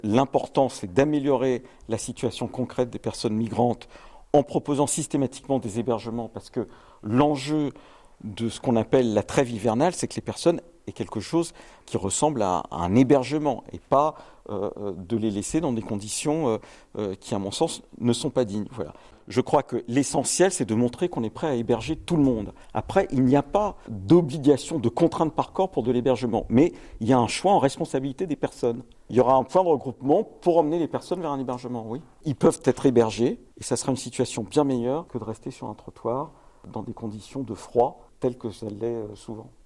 L'important, c'est d'améliorer la situation concrète des personnes migrantes en proposant systématiquement des hébergements, parce que l'enjeu de ce qu'on appelle la trêve hivernale, c'est que les personnes aient quelque chose qui ressemble à un hébergement et pas de les laisser dans des conditions qui, à mon sens, ne sont pas dignes. Voilà. Je crois que l'essentiel, c'est de montrer qu'on est prêt à héberger tout le monde. Après, il n'y a pas d'obligation, de contrainte par corps pour de l'hébergement, mais il y a un choix en responsabilité des personnes. Il y aura un point de regroupement pour emmener les personnes vers un hébergement, oui. Ils peuvent être hébergés, et ça sera une situation bien meilleure que de rester sur un trottoir dans des conditions de froid telles que ça l'est souvent.